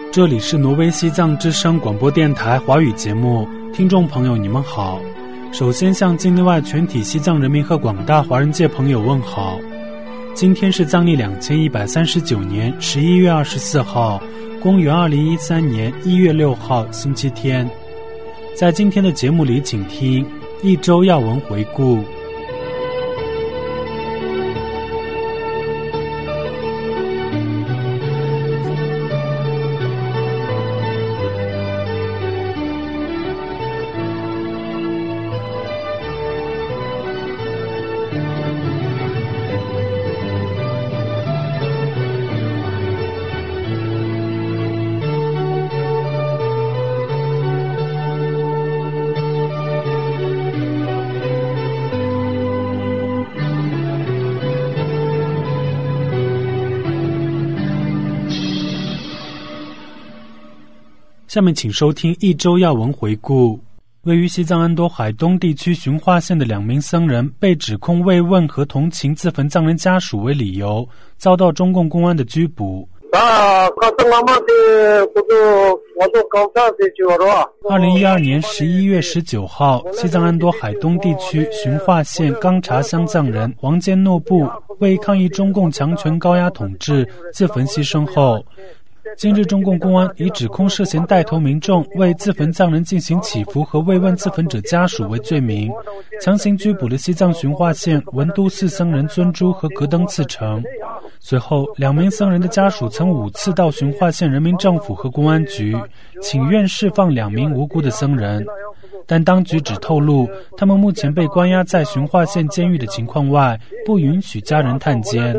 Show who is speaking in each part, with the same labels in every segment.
Speaker 1: 这里是挪威西藏之声广播电台华语节目，听众朋友你们好。首先向境内外全体西藏人民和广大华人界朋友问好。今天是藏历2139年11月24号，公元2013年1月6号，星期天。在今天的节目里，请听一周要闻回顾。下面请收听一周要闻回顾。位于西藏安多海东地区循化县的2名僧人被指控慰问和同情自焚藏人家属为理由，遭到中共公安的拘捕。2012年11月19号，西藏安多海东地区循化县刚察乡藏人王坚诺布为抗议中共强权高压统治自焚牺牲后，今日中共公安以指控涉嫌带头民众为自焚藏人进行祈福和慰问自焚者家属为罪名，强行拘捕了西藏循化县文都寺僧人尊珠和格登次成。随后2名僧人的家属曾5次到循化县人民政府和公安局请愿释放2名无辜的僧人，但当局只透露他们目前被关押在循化县监狱的情况外，不允许家人探监。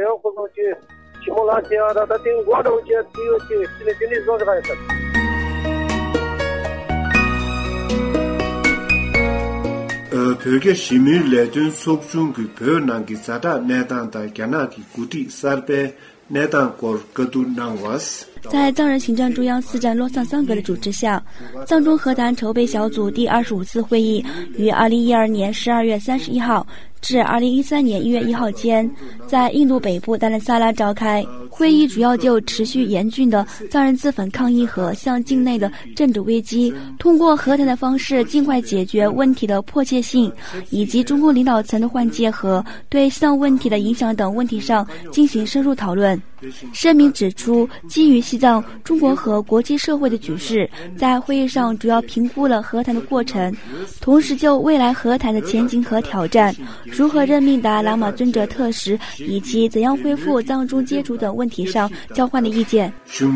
Speaker 2: 별개 시밀 레든 속중 그 별난기 자다 내단다 야나기 구디 살베 내단 걸 거두 나와스。
Speaker 3: 在藏人行政中央司站洛桑桑格的主持下，藏中和谈筹备小组第25次会议于2012年12月31号至2013年1月1号间，在印度北部达兰萨拉召开。会议主要就持续严峻的藏人自焚抗议和向境内的政治危机，通过和谈的方式尽快解决问题的迫切性，以及中共领导层的换届和对西藏问题的影响等问题上进行深入讨论。声明指出，基于西藏、中国和国际社会的局势，在会议上主要评估了和谈的过程，同时就未来和谈的前景和挑战、如何任命达赖喇嘛尊者特使以及怎样恢复藏中接触等问题上交换的意见。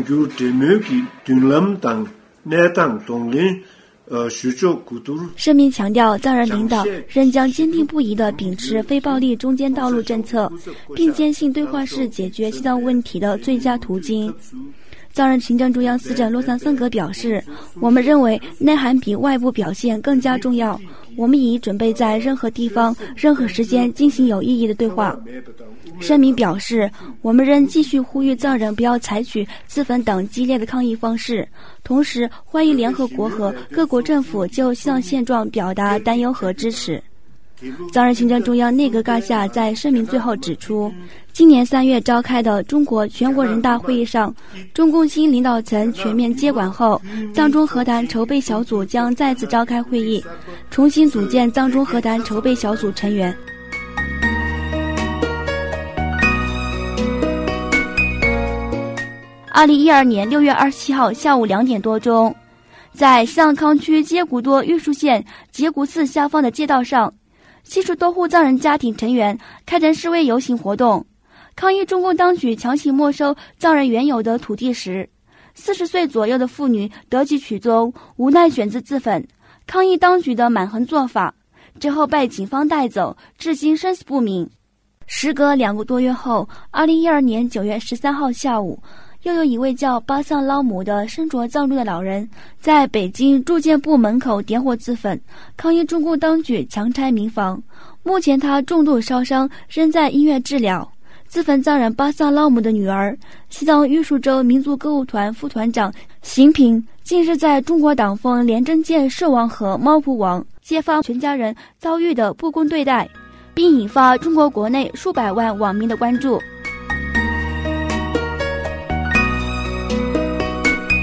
Speaker 3: 声明强调，藏人领导仍将坚定不移地秉持非暴力中间道路政策，并坚信对话是解决西藏问题的最佳途径。藏人行政中央司长洛桑桑格表示，我们认为内涵比外部表现更加重要，我们已准备在任何地方、任何时间进行有意义的对话。声明表示，我们仍继续呼吁藏人不要采取自焚等激烈的抗议方式，同时欢迎联合国和各国政府就西藏现状表达担忧和支持。藏人行政中央内阁纲下在声明最后指出，今年3月召开的中国全国人大会议上，中共新领导层全面接管后，藏中和谈筹备小组将再次召开会议，重新组建藏中和谈筹备小组成员。2012年6月27号下午2点多钟，在西藏康区接骨多玉树县结骨寺下方的街道上，70多户藏人家庭成员开展示威游行活动，抗议中共当局强行没收藏人原有的土地时，40岁左右的妇女得其曲踪，无奈选择自焚，抗议当局的蛮横做法，之后被警方带走，至今生死不明。时隔2个多月后，2012年9月13号下午，又有一位叫巴桑捞姆的身着藏装的老人在北京住建部门口点火自焚，抗议中共当局强拆民房。目前他重度烧伤，仍在医院治疗。自焚藏人巴桑捞姆的女儿，西藏玉树州民族歌舞团副团长邢平，近日在中国党风廉政界寿王和猫扑王揭发全家人遭遇的不公对待，并引发中国国内数百万网民的关注。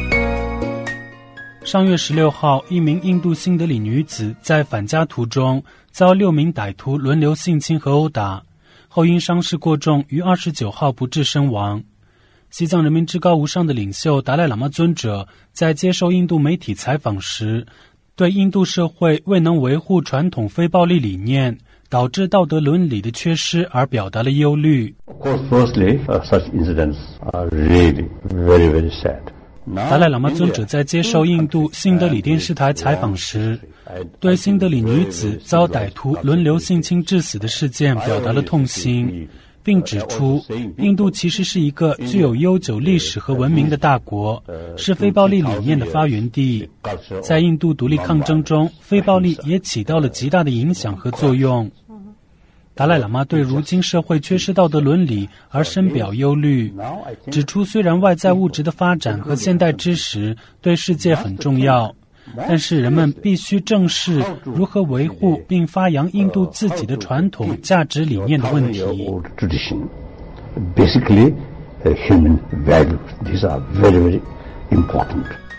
Speaker 1: 上月16号，一名印度新德里女子在返家途中遭6名歹徒轮流性侵和殴打，后因伤势过重，于29号不治身亡。西藏人民至高无上的领袖达赖喇嘛尊者在接受印度媒体采访时，对印度社会未能维护传统非暴力理念，导致道德伦理的缺失而表达了忧虑。
Speaker 4: Of course, firstly, such incidents are really very, very sad.
Speaker 1: 达赖喇嘛尊者在接受印度新德里电视台采访时，对新德里女子遭歹徒轮流性侵致死的事件表达了痛心，并指出印度其实是一个具有悠久历史和文明的大国，是非暴力理念的发源地。在印度独立抗争中，非暴力也起到了极大的影响和作用。达赖喇嘛对如今社会缺失道德伦理而深表忧虑，指出虽然外在物质的发展和现代知识对世界很重要，但是人们必须正视如何维护并发扬印度自己的传统价值理念的问题。
Speaker 4: Basically, human values. These are very, very important.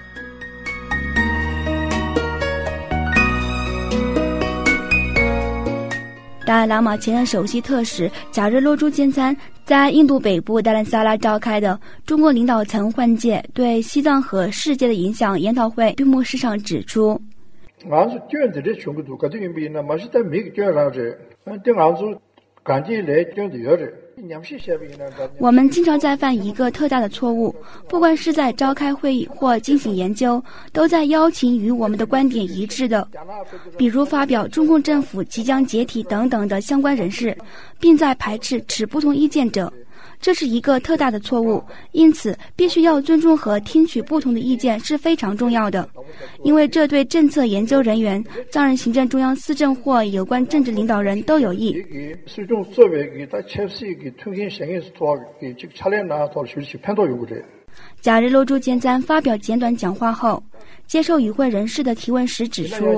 Speaker 3: 达赖喇嘛前任首席特使贾日洛珠坚参在印度北部达兰萨拉召开的中国领导层换届对西藏和世界的影响研讨会闭幕式上指出，我们经常在犯一个特大的错误，不管是在召开会议或进行研究，都在邀请与我们的观点一致的，比如发表中共政府即将解体等等的相关人士，并在排斥持不同意见者。这是一个特大的错误，因此必须要尊重和听取不同的意见是非常重要的，因为这对政策研究人员、藏人行政中央司政或有关政治领导人都有益。贾日洛珠坚参发表简短讲话后，接受与会人士的提问时指出，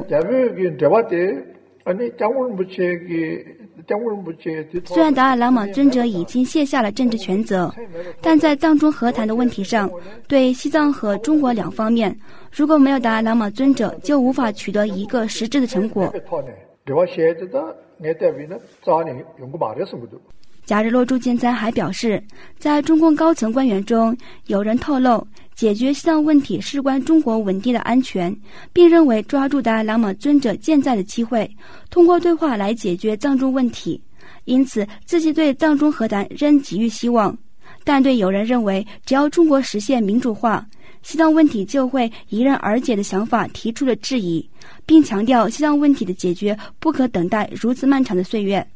Speaker 3: 虽然达赖喇嘛尊者已经卸下了政治权责，但在藏中和谈的问题上，对西藏和中国两方面，如果没有达赖喇嘛尊者，就无法取得一个实质的成果。贾日洛珠坚参还表示，在中共高层官员中，有人透露解决西藏问题事关中国稳定的安全，并认为抓住达赖喇嘛尊者健在的机会，通过对话来解决藏中问题，因此自己对藏中和谈仍给予希望，但对有人认为只要中国实现民主化，西藏问题就会迎刃而解的想法提出了质疑，并强调西藏问题的解决不可等待如此漫长的岁月。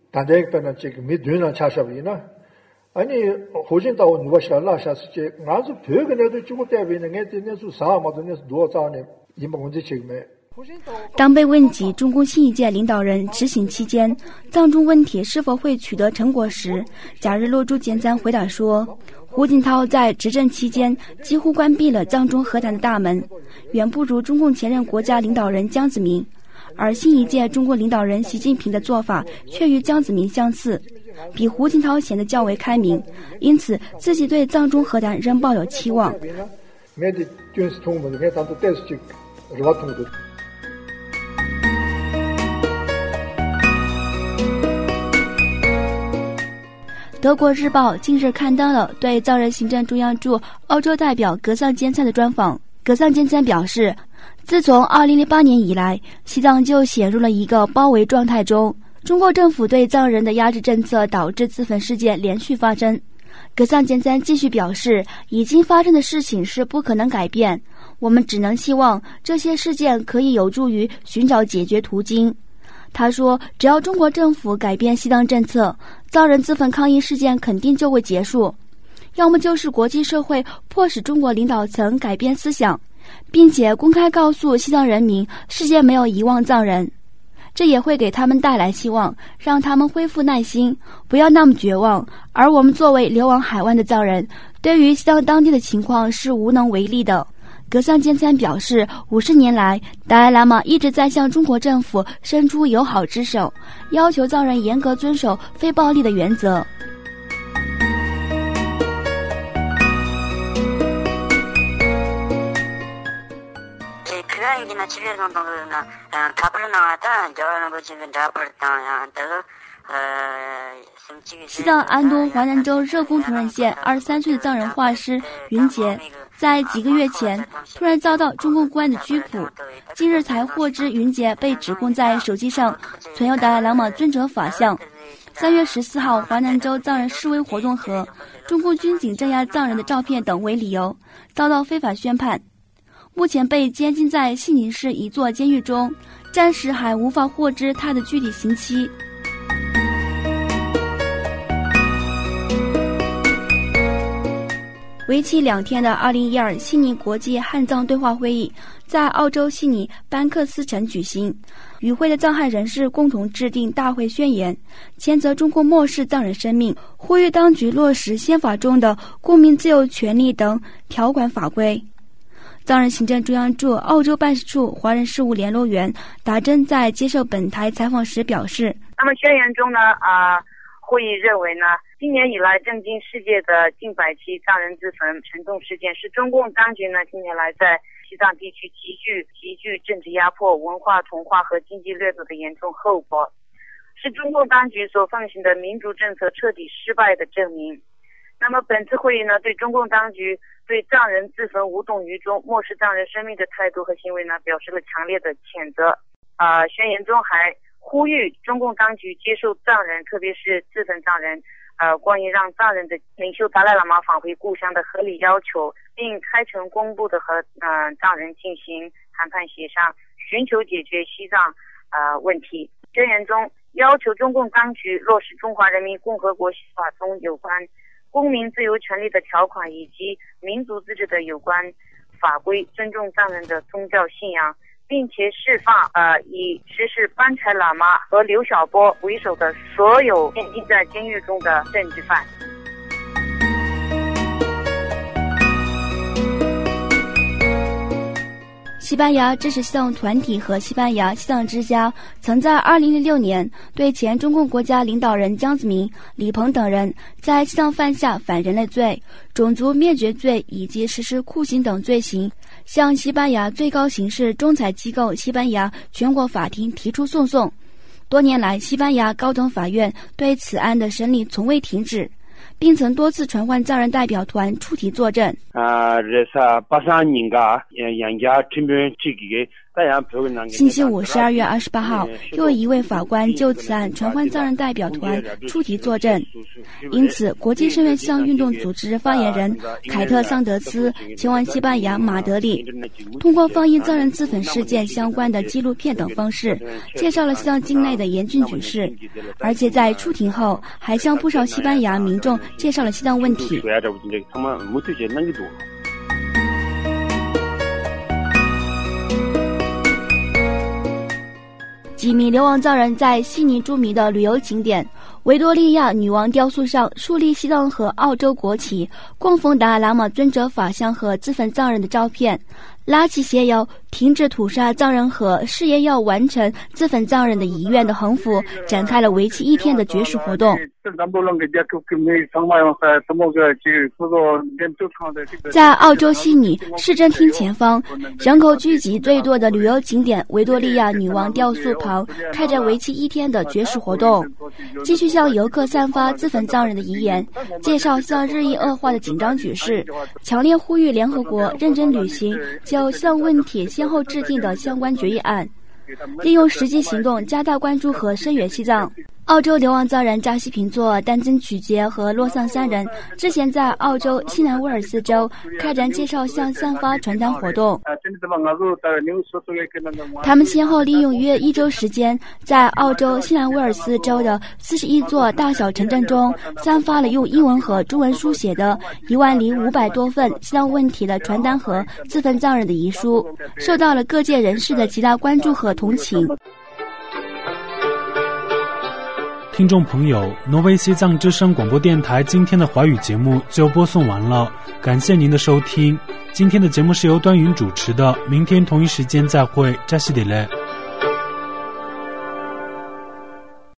Speaker 3: 当被问及中共新一届领导人执行期间藏中问题是否会取得成果时，贾日洛珠坚参回答说，胡锦涛在执政期间几乎关闭了藏中和谈的大门，远不如中共前任国家领导人江泽民，而新一届中国领导人习近平的做法却与江泽民相似，比胡锦涛显得较为开明，因此自己对藏中和谈仍抱有期望。德国日报近日刊登了对藏人行政中央驻欧洲代表格桑坚参的专访。格桑坚参表示，自从2008年以来，西藏就陷入了一个包围状态中，中国政府对藏人的压制政策导致自焚事件连续发生。格桑坚参继续表示，已经发生的事情是不可能改变，我们只能希望这些事件可以有助于寻找解决途径。他说，只要中国政府改变西藏政策，藏人自焚抗议事件肯定就会结束，要么就是国际社会迫使中国领导层改变思想，并且公开告诉西藏人民世界没有遗忘藏人，这也会给他们带来希望，让他们恢复耐心，不要那么绝望。而我们作为流亡海外的藏人，对于西藏当地的情况是无能为力的。格桑坚参表示，50年来，达赖喇嘛一直在向中国政府伸出友好之手，要求藏人严格遵守非暴力的原则。 西藏安东华南州热贡图仁县23岁的藏人画师云杰，在几个月前突然遭到中共公安的拘捕，近日才获知云杰被指控在手机上存有达赖喇嘛尊者法像。3月14号，华南州藏人示威活动和中共军警镇压藏人的照片等为理由，遭到非法宣判。目前被监禁在西宁市一座监狱中，暂时还无法获知他的具体刑期。为期2天的2012悉尼国际汉藏对话会议在澳洲悉尼班克斯城举行，与会的藏汉人士共同制定大会宣言，谴责中共漠视藏人生命，呼吁当局落实宪法中的公民自由权利等条款法规。藏人行政中央驻澳洲办事处华人事务联络员达珍在接受本台采访时表示，
Speaker 5: 那么宣言中呢会议认为呢，今年以来震惊世界的近100起藏人自焚沉重事件，是中共当局呢近年来在西藏地区极具政治压迫、文化同化和经济掠夺的严重后果，是中共当局所奉行的民主政策彻底失败的证明。那么本次会议呢，对中共当局对藏人自焚无动于衷、漠视藏人生命的态度和行为呢，表示了强烈的谴责。宣言中还呼吁中共当局接受藏人，特别是自焚藏人关于让藏人的领袖达赖喇嘛返回故乡的合理要求，并开诚公布的和藏人进行谈判协商，寻求解决西藏问题。宣言中要求中共当局落实中华人民共和国宪法中有关公民自由权利的条款以及民族自治的有关法规，尊重藏人的宗教信仰，并且释放以实施班柴喇嘛和刘晓波为首的所有监禁在监狱中的政治犯。
Speaker 3: 西班牙支持西藏团体和西班牙西藏之家曾在2006年对前中共国家领导人江泽民、李鹏等人在西藏犯下反人类罪、种族灭绝罪以及实施酷刑等罪行，向西班牙最高刑事仲裁机构西班牙全国法庭提出诉讼。多年来，西班牙高等法院对此案的审理从未停止，并曾多次传唤藏人代表团出庭作证。星期五12月28号，又有一位法官就此案传唤藏人代表团出庭作证。因此，国际声援西藏运动组织发言人凯特·桑德斯前往西班牙马德里，通过放映藏人自焚事件相关的纪录片等方式，介绍了西藏境内的严峻局势，而且在出庭后还向不少西班牙民众介绍了西藏问题。几名流亡藏人在悉尼著名的旅游景点维多利亚女王雕塑上树立西藏和澳洲国旗，供奉达赖喇嘛尊者法像和自焚藏人的照片，拉起写有停止屠杀藏人和誓言要完成自焚藏人的遗愿的横幅，展开了为期1天的绝食活动。在澳洲悉尼市政厅前方，人口聚集最多的旅游景点维多利亚女王雕塑旁开展为期1天的绝食活动，继续向游客散发自焚藏人的遗言，介绍向日益恶化的紧张局势，强烈呼吁联合国认真履行就西藏问题先后制定的相关决议案，利用实际行动加大关注和声援西藏。澳洲流亡藏人扎西平措、丹增曲杰和洛桑3人之前在澳洲西南威尔斯州开展介绍向散发传单活动，他们先后利用约1周时间，在澳洲西南威尔斯州的41座大小城镇中散发了用英文和中文书写的10500多份西藏问题的传单和自焚藏人的遗书，受到了各界人士的极大关注和同情。
Speaker 1: 听众朋友，挪威西藏之声广播电台今天的华语节目就播送完了，感谢您的收听。今天的节目是由端云主持的，明天同一时间再会，扎西德勒。